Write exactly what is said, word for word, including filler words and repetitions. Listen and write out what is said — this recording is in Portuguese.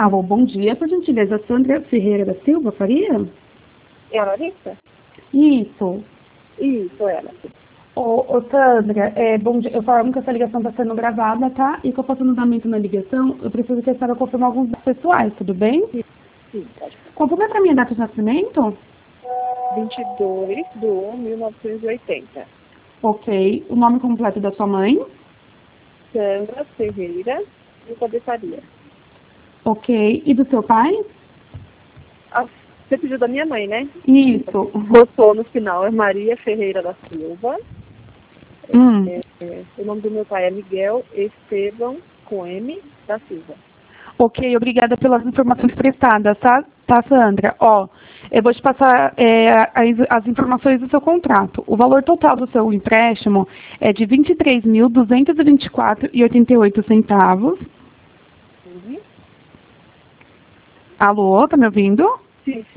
Alô, bom dia. Por gentileza, Sandra Ferreira da Silva Faria? É a Larissa? Isso. Isso, ela. Ô, ô Sandra, é, bom dia. Eu falo que essa ligação está sendo gravada, tá? E que eu faço andamento na ligação, eu preciso que a senhora confirme alguns dados pessoais, tudo bem? Sim, sim, pode. Confirma para mim a data de nascimento? vinte e dois de um de mil novecentos e oitenta. Ok. O nome completo da sua mãe? Sandra Ferreira e Cabeçaria. Ok. E do seu pai? Ah, você pediu da minha mãe, né? Isso. Botou no final, é Maria Ferreira da Silva. Hum. É, é, o nome do meu pai é Miguel Estevão, com M, da Silva. Ok, obrigada pelas informações prestadas, tá, tá Sandra? Ó, eu vou te passar é, as, as informações do seu contrato. O valor total do seu empréstimo é de vinte e três mil duzentos e vinte e quatro reais e oitenta e oito centavos. Uhum. Alô, tá me ouvindo? Sim, sim.